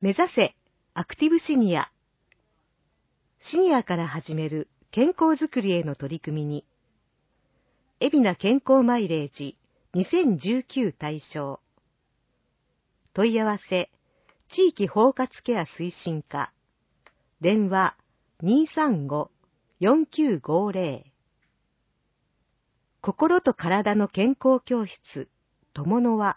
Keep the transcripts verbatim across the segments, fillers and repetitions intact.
目指せアクティブシニア。シニアから始める健康づくりへの取り組みに、海老名健康マイレージにせんじゅうきゅう対象。問い合わせ、地域包括ケア推進課。電話 にーさんご よんきゅうごぜろ。心と体の健康教室、友の輪。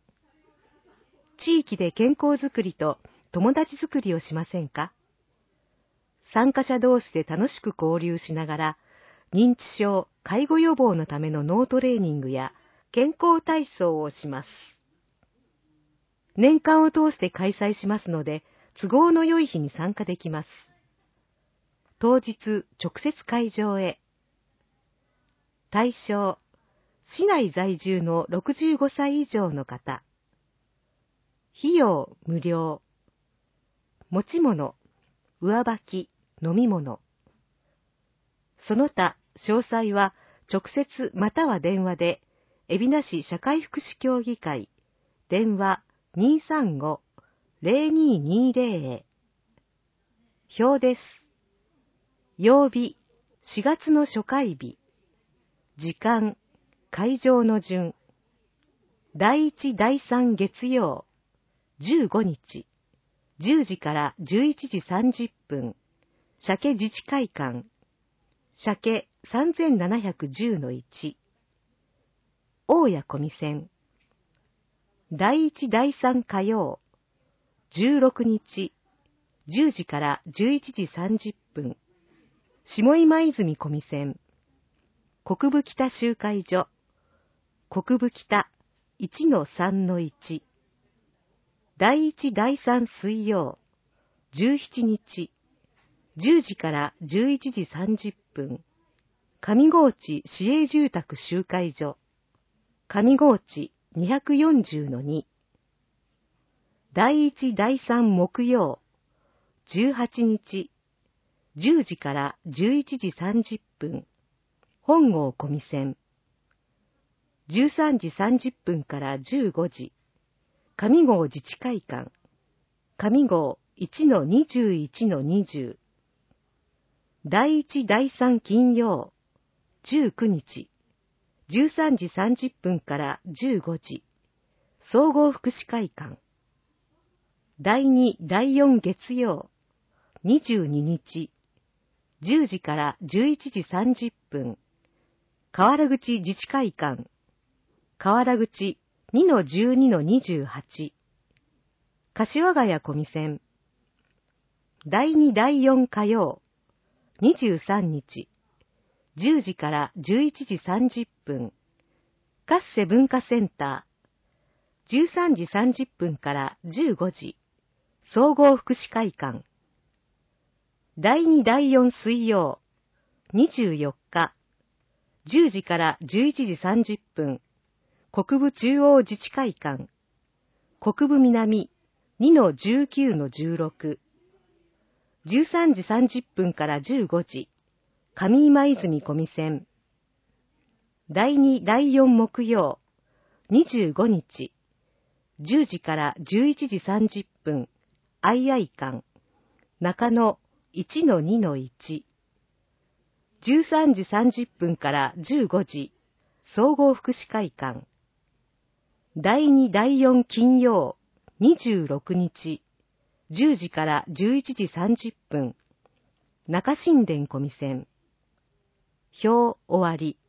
地域で健康づくりと友達づくりをしませんか？参加者同士で楽しく交流しながら、認知症、介護予防のための脳トレーニングや健康体操をします。年間を通して開催しますので、都合の良い日に参加できます。当日、直接会場へ。対象、市内在住のろくじゅうごさい以上の方。費用無料。持ち物、上履き、飲み物。その他、詳細は直接または電話で、海老名市社会福祉協議会、電話 にーさんご ぜろにーにーぜろ へ。表です。曜日、しがつの初回日。時間、会場の順。だいいち、だいさん月曜、じゅうごにち、じゅうじからじゅういちじさんじゅっぷん、鮭自治会館、鮭 さんぜんななひゃくじゅうのいち、大谷小見線。だいいち、だいさん火曜、じゅうろくにち、じゅうじからじゅういちじさんじゅっぷん、下今泉小見線。国分北集会所、国分北 いちのさんのいち。だいいち、だいさん水曜、じゅうしちにち、じゅうじからじゅういちじさんじゅっぷん、上河内市営住宅集会所、上河内 にひゃくよんじゅうのに。だいいち、だいさん木曜、じゅうはちにち、じゅうじからじゅういちじさんじゅっぷん、本郷小見線。じゅうさんじさんじゅっぷんからじゅうごじ、上郷自治会館、上郷 いちのにじゅういちのにじゅう。だいいち、だいさん金曜、じゅうくにち、じゅうさんじさんじゅっぷんからじゅうごじ、総合福祉会館。だいに、だいよん月曜、にじゅうににち、じゅうじからじゅういちじさんじゅっぷん、河原口自治会館、河原口 にのじゅうにのにじゅうはち、柏ヶ谷小見線。だいに、だいよん火曜、にじゅうさんにち、じゅうじからじゅういちじさんじゅっぷん、カッセ文化センター。じゅうさんじさんじゅっぷんからじゅうごじ、総合福祉会館。だいに、だいよん水曜、にじゅうよっか、じゅうじからじゅういちじさんじゅっぷん、国分中央自治会館。国分南 にのじゅうきゅうのじゅうろく。じゅうさんじさんじゅっぷんからじゅうごじ、上今泉小見線。だいに、だいよん木曜、にじゅうごにち、じゅうじからじゅういちじさんじゅっぷん、アイアイ館、中野 いちのにのいち。じゅうさんじさんじゅっぷんからじゅうごじ、総合福祉会館。だいに、だいよん金曜、にじゅうろくにち、じゅうじからじゅういちじさんじゅっぷん、中新田小見線。表終わり。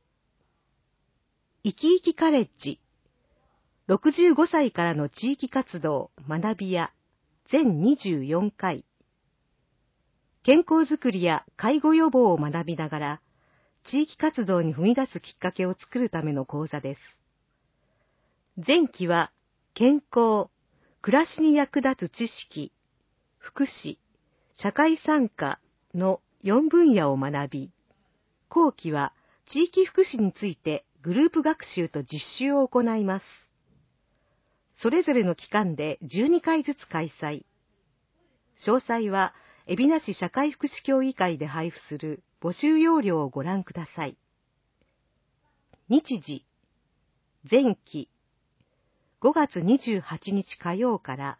いきいきカレッジ。ろくじゅうごさいからの地域活動学びや全にじゅうよんかい。健康づくりや介護予防を学びながら、地域活動に踏み出すきっかけを作るための講座です。前期は健康、暮らしに役立つ知識、福祉、社会参加のよんぶんやを学び、後期は地域福祉についてグループ学習と実習を行います。それぞれの期間でじゅうにかいずつ開催。詳細は海老名市社会福祉協議会で配布する募集要領をご覧ください。日時、前期、ごがつにじゅうはちにち火曜から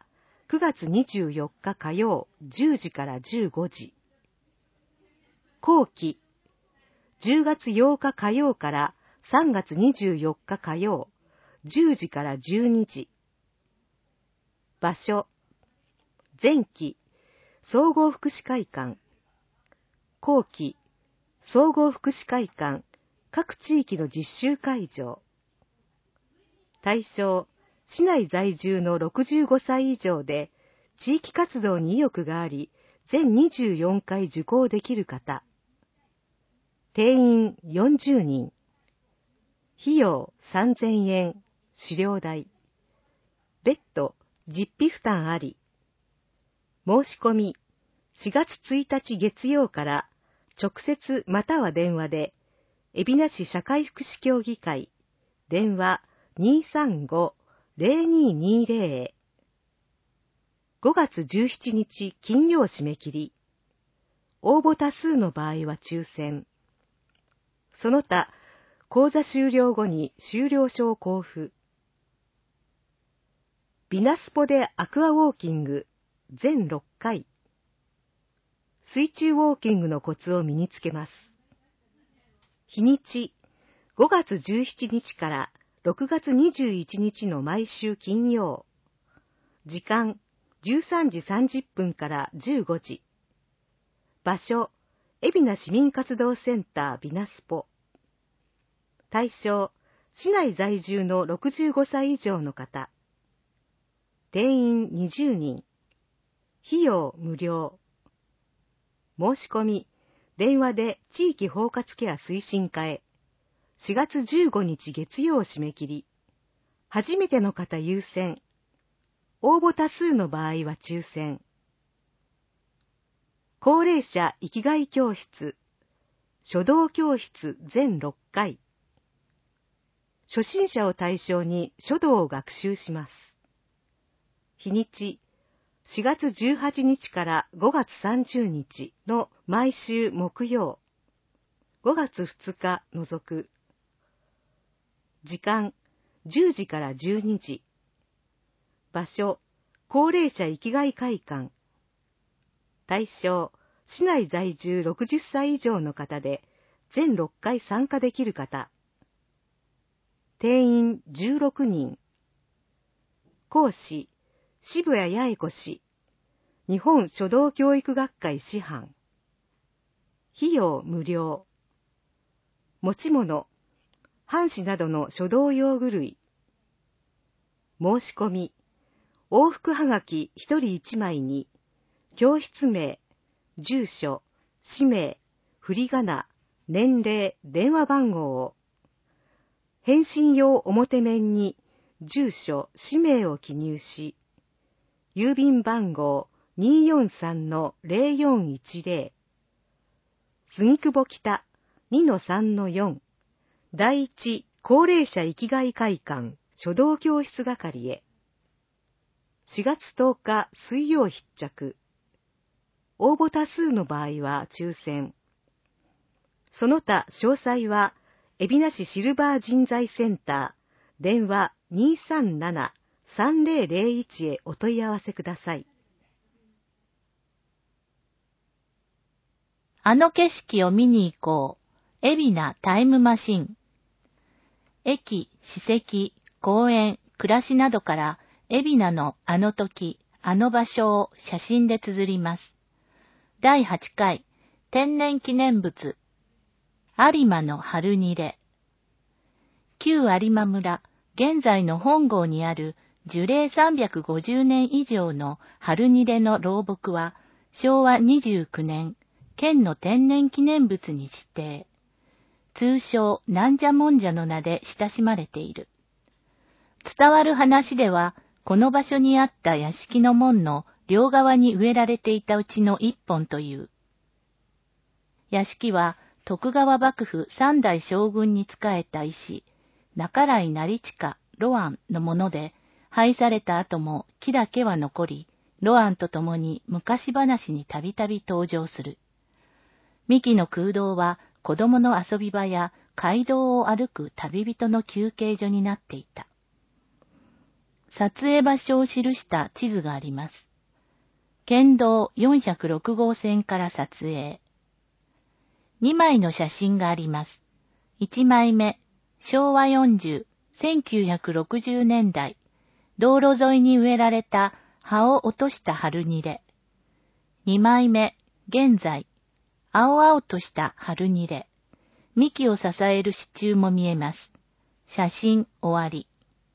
くがつにじゅうよっか火曜じゅうじからじゅうごじ。後期、じゅうがつようか火曜からさんがつにじゅうよっか火曜じゅうじからじゅうにじ。場所、前期、総合福祉会館。後期、総合福祉会館各地域の実習会場。対象、市内在住のろくじゅうごさい以上で地域活動に意欲があり、全にじゅうよんかい受講できる方。定員よんじゅうにん。費用さんぜんえん、資料代。別途、実費負担あり。申し込み、しがつついたち月曜から直接または電話で、海老名市社会福祉協議会、電話 にーさんごーぜろにーにーぜろ。ごがつじゅうしちにち金曜締め切り。応募多数の場合は抽選。その他、講座終了後に修了証を交付。ビナスポでアクアウォーキング全ろっかい。水中ウォーキングのコツを身につけます。日にち、ごがつじゅうしちにちからろくがつにじゅういちにちの毎週金曜。時間、じゅうさんじさんじゅっぷんからじゅうごじ。場所、海老名市民活動センタービナスポ。対象、市内在住のろくじゅうごさい以上の方。定員にじゅうにん。費用無料。申し込み、電話で地域包括ケア推進課へ。しがつじゅうごにち月曜締め切り。初めての方優先。応募多数の場合は抽選。高齢者生きがい教室。書道教室全ろっかい。初心者を対象に書道を学習します。日にち、しがつじゅうはちにちからごがつさんじゅうにちの毎週木曜。ごがつふつか除く。時間、じゅうじからじゅうにじ。場所、高齢者生きがい会館。対象、市内在住ろくじゅっさい以上の方で、全ろっかい参加できる方。定員じゅうろくにん。講師、渋谷八重子氏。日本書道教育学会師範。費用無料。持ち物、半紙などの書道用具類。申し込み、往復はがきひとりいちまいに、教室名、住所、氏名、振り仮名、年齢、電話番号を。返信用表面に、住所、氏名を記入し、郵便番号 にーよんさんのぜろよんいちぜろ、杉久保北 にのさんのよん、第一高齢者生きがい会館書道教室係へ。しがつとおか水曜必着。応募多数の場合は抽選。その他詳細は、海老名市シルバー人材センター、電話 にーさんななさんぜろぜろいち へお問い合わせください。 あの景色を見に行こう。海老名タイムマシン。駅、史跡、公園、暮らしなどから海老名のあの時、あの場所を写真で綴ります。だいはちかい天然記念物。有馬の春にれ。旧有馬村、現在の本郷にある樹齢さんびゃくごじゅうねん以上の春にれの老木は、しょうわにじゅうきゅうねん、県の天然記念物に指定。通称、なんじゃもんじゃの名で親しまれている。伝わる話では、この場所にあった屋敷の門の両側に植えられていたうちの一本という。屋敷は、徳川幕府三代将軍に仕えた医師、中来成親、ロアンのもので、廃された後も木だけは残り、ロアンと共に昔話にたびたび登場する。幹の空洞は子供の遊び場や街道を歩く旅人の休憩所になっていた。 撮影場所を記した地図があります。県道よんひゃくろく号線から撮影。にまいの写真があります。いちまいめ、しょうわよんじゅう、せんきゅうひゃくろくじゅうねんだい、道路沿いに植えられた葉を落とした春ニレ。にまいめ、現在、青々とした春ニレ。幹を支える支柱も見えます。写真終わり。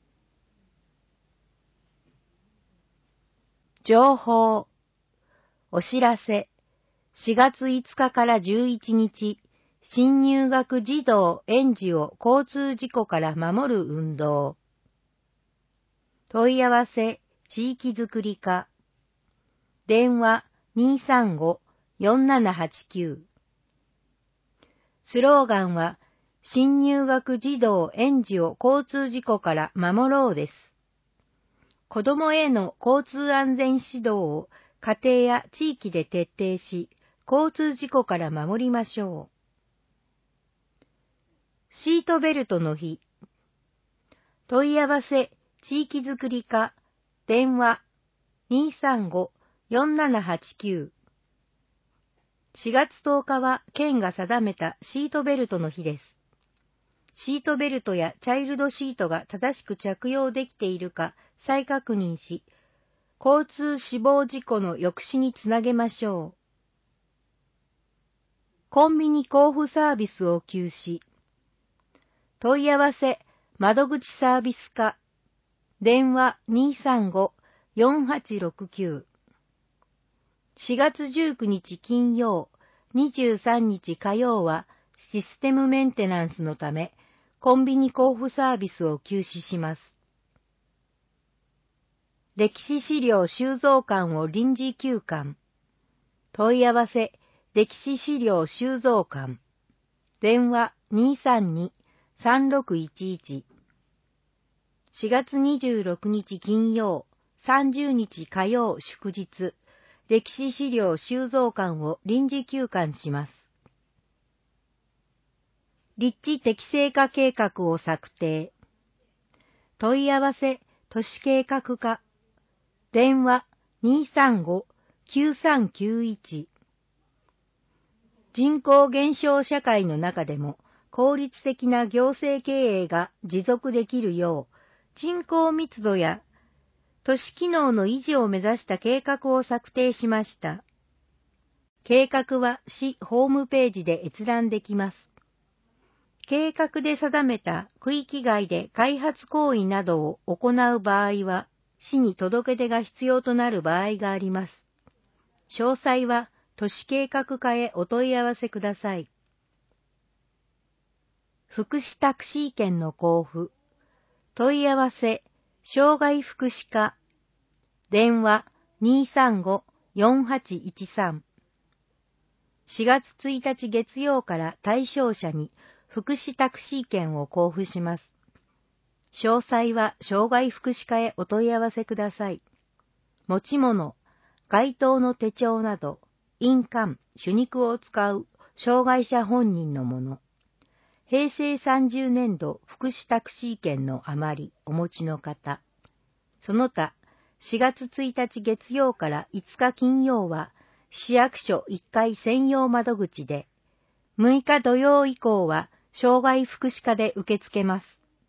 情報。お知らせ。しがついつかからじゅういちにち、新入学児童園児を交通事故から守る運動。問い合わせ、地域づくり課。電話 にーさんご よんななはちきゅう。スローガンは、新入学児童園児を交通事故から守ろうです。子どもへの交通安全指導を家庭や地域で徹底し、交通事故から守りましょう。シートベルトの日。問い合わせ、地域づくり課、電話 にーさんご よんななはちきゅう。しがつとおかは県が定めたシートベルトの日です。シートベルトやチャイルドシートが正しく着用できているか再確認し、交通死亡事故の抑止につなげましょう。コンビニ交付サービスを休止。問い合わせ、窓口サービス課。電話 にーさんご よんはちろくきゅう。しがつじゅうくにち金曜、にじゅうさんにち火曜はシステムメンテナンスのため、コンビニ交付サービスを休止します。歴史資料収蔵館を臨時休館。問い合わせ、歴史資料収蔵館。電話 にーさんに さんろくいちいち。しがつにじゅうろくにち金曜、さんじゅうにち火曜祝日、歴史資料収蔵館を臨時休館します。立地適正化計画を策定。問い合わせ、都市計画課。電話 にーさんご きゅうさんきゅういち。人口減少社会の中でも効率的な行政経営が持続できるよう、人口密度や都市機能の維持を目指した計画を策定しました。計画は市ホームページで閲覧できます。計画で定めた区域外で開発行為などを行う場合は、市に届け出が必要となる場合があります。詳細は都市計画課へお問い合わせください。福祉タクシー券の交付。問い合わせ、障害福祉課。電話 にーさんご よんはちいちさん。しがつついたち月曜から対象者に福祉タクシー券を交付します。詳細は障害福祉課へお問い合わせください。持ち物、該当の手帳など、印鑑、手肉を使う障害者本人のもの。へいせいさんじゅうねんど福祉タクシー券の余りお持ちの方。その他、しがつついたち月曜からいつか金曜は、市役所いっかい専用窓口で、むいか土曜以降は、障害福祉課で受け付けます。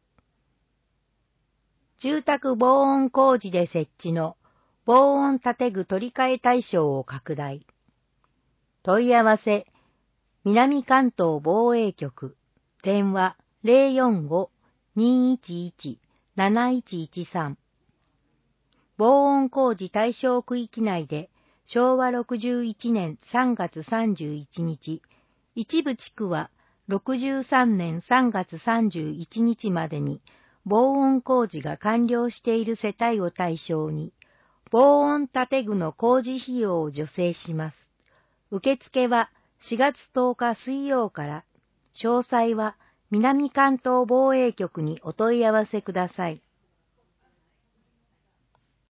住宅防音工事で設置の防音建具取り替え対象を拡大。問い合わせ、南関東防衛局。電話 ゼロよんご にーいちいち なないちいちさん。防音工事対象区域内でしょうわろくじゅういちねんさんがつさんじゅういちにち、一部地区はろくじゅうさんねんさんがつさんじゅういちにちまでに防音工事が完了している世帯を対象に、防音建具の工事費用を助成します。受付はしがつとおか水曜から、詳細は南関東防衛局にお問い合わせください。